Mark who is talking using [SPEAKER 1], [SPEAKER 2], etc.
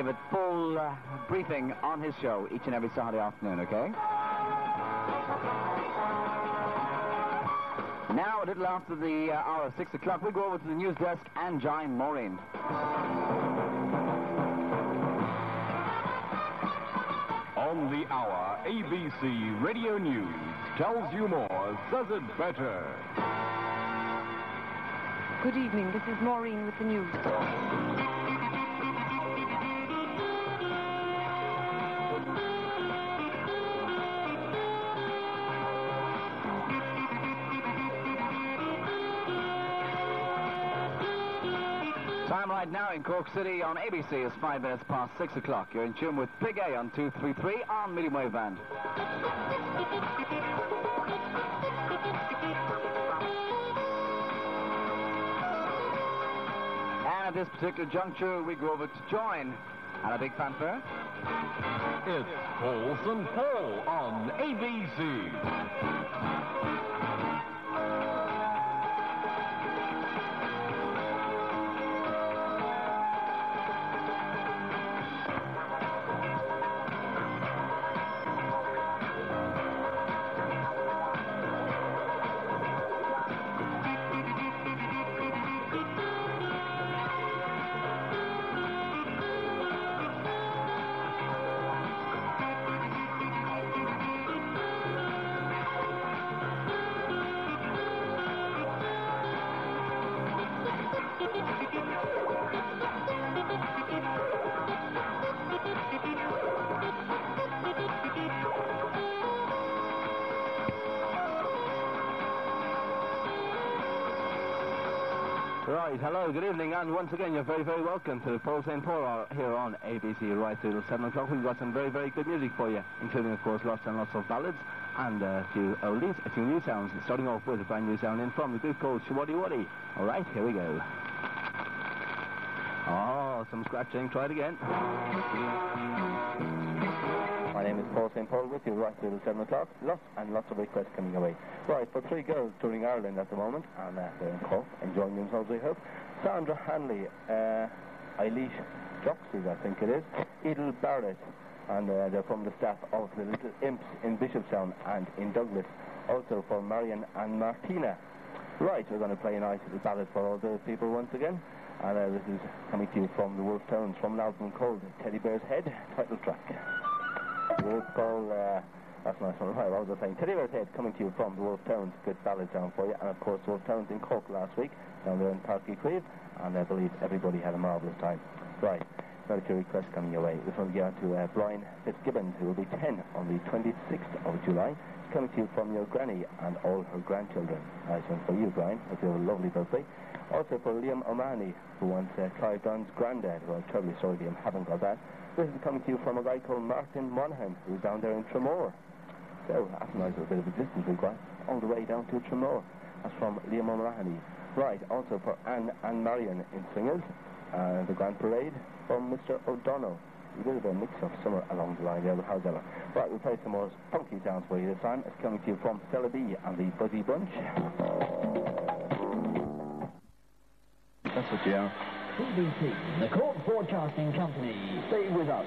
[SPEAKER 1] give it full briefing on his show each and every Saturday afternoon, okay? Now, a little after the hour of 6 o'clock, we go over to the news desk and join Maureen.
[SPEAKER 2] On the hour, ABC Radio News tells you more, says it better.
[SPEAKER 3] Good evening, this is Maureen with the news.
[SPEAKER 1] Time right now in Cork City on ABC is 5 minutes past 6 o'clock. You're in tune with Big A on 233 on medium wave band. And at this particular juncture, we go over to join. And a big fanfare.
[SPEAKER 2] It's Paulson Paul on ABC.
[SPEAKER 4] Right, hello, good evening, and once again you're very, very welcome to Paul St. Paul here on ABC right through till 7 o'clock. We've got some very, very good music for you, including, of course, lots and lots of ballads and a few oldies, a few new sounds, starting off with a brand new sound in from the group called Shawaddy Waddy. All right, here we go. Oh, some scratching, try it again. My name is Paul St. Paul with you right through till 7 o'clock. Lots and lots of requests coming away. Right, for three girls touring Ireland at the moment, and they're in Cork, enjoying themselves, I hope. Sandra Hanley, Eilish Joxley, I think it is, Edel Barrett, and they're from the staff of the Little Imps in Bishopstown and in Douglas. Also for Marion and Martina. Right, we're going to play a nice little ballad for all those people once again. And this is coming to you from the Wolf Tones, from an album called Teddy Bear's Head, title track. It's called, that's a nice one. Right, what was I saying? Teddy Bear's Head, coming to you from the Wolf Tones. Good ballad sound for you. And of course, Wolf Tones in Cork last week, down there in Park Creve, and I believe everybody had a marvellous time. Right, got a few requests coming your way. This one goes to Brian Fitzgibbons, who will be 10 on the 26th of July. Coming to you from your granny and all her grandchildren. Nice one for you, Brian. Hope you have a lovely birthday. Also for Liam O'Mahony, who wants Clive Dunn's granddad. Well, I'm terribly sorry, Liam, haven't got that. This is coming to you from a guy called Martin Monaghan, who's down there in Tremor. So, that's a nice little bit of a distance we've got, all the way down to Tremor. That's from Liam O'Mahony. Right, also for Anne and Marion in Singers, the Grand Parade from Mr. O'Donnell. A bit of a mix-up somewhere along the line there, but how's ever. Right, we'll play some more funky sounds for you this time. It's coming to you from Stella B and the Buzzy Bunch. That's what you are.
[SPEAKER 5] BBC, the Cork Broadcasting Company. Stay with us.